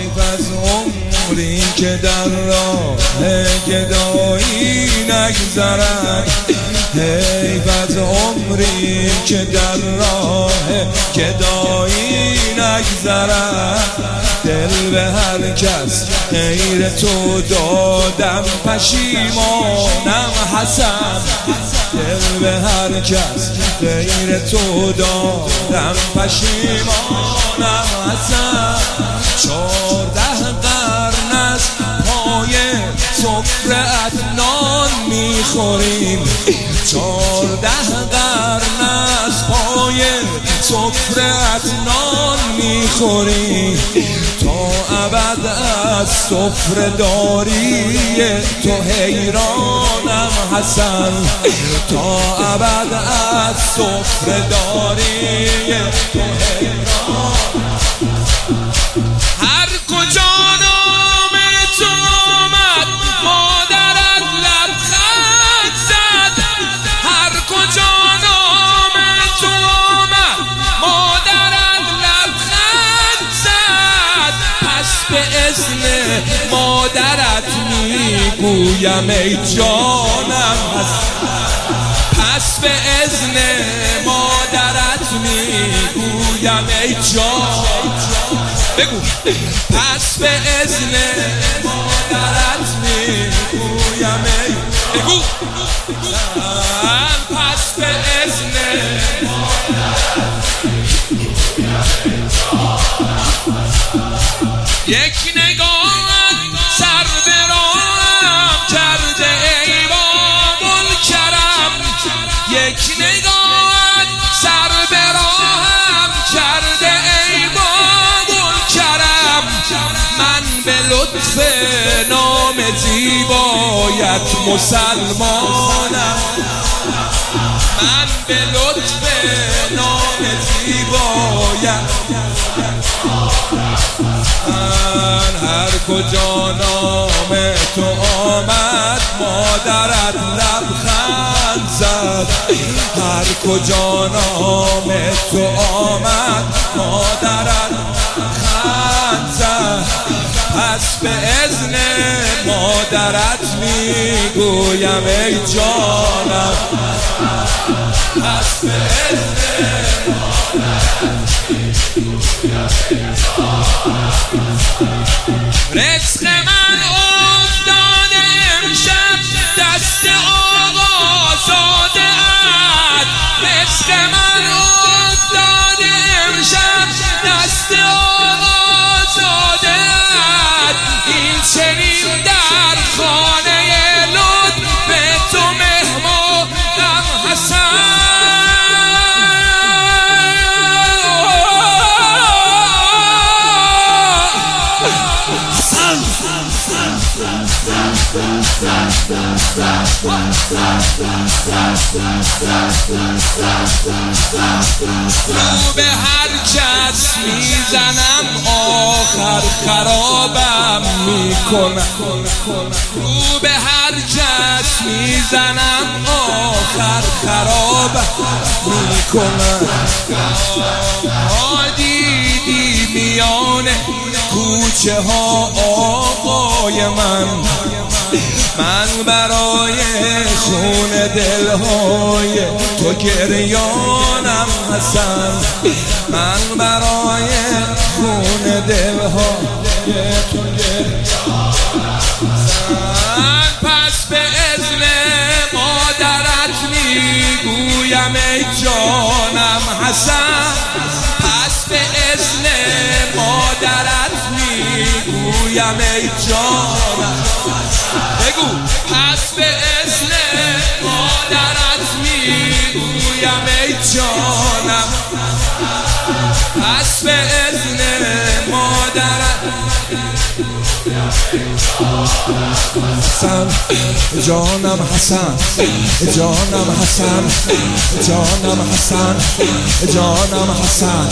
از عمری که در راه گدایی نگذرد، حیف از عمری که در راه گدایی نگذرد. دل به هر کس غیر تو دادم پشیمانم حسن، دل به هر کس غیر تو دادم پشیمانم حسن. 14 قرن از پای سفره‌ات نان میخوریم، 14 قرن از پای سفره‌ات نان میخوریم. تا ابد از سفره داری تو حیرانم حسن، تا ابد از سفره داری تو حیرانم. هر کجا نام تو آمد مادرت لبخند زد، هر کجا نام تو آمد مادرت لبخند زد. پس به اذن مادرت میگویم ای جانم حسن، پس به اذن مادرت میگویم ای جانم. بگو پس به اذن مادرت میگویم ای، بگو پس به اذن مادرت میگویم ای جانم. یک نگاه سر به راهم کرده ای باب الکرم، یک نگاه سر به راهم کرده ای باب الکرم. من به لطف نام زیبایت مسلمانم، من به لطف نام زیبایت. من هر کجا نام تو آمد مادرت لبخند زد، هر کجا نام تو آمد مادرت لبخند زد. پس به اذن مادرت میگویم ای جانم، پس به اذن مادرت میگویم ای جانم. رزق من افتاده امشب دست آقا زاده ات، رزق من افتاده امشب دست آقا زاده ات. این چنین در خانه لطف تو مهمانم حسن. رو به هر کس میزنم آخر خرابم میکنم، رو به هر کس میزنم آخر خرابم میکنم. دیدی میان کوچه ها آقای من برای خون دلهای تو گریانم حسن، من برای خون دلهای تو گریانم حسن. پس به اذن مادرت میگویم ای جانم حسن، پس به اذن مادرت میگویم ای جانم. بگو پس به اذن مادرت میگویم ای جانم، پس به اذن مادرت حسن جانم حسن جانم حسن جانم حسن جانم حسن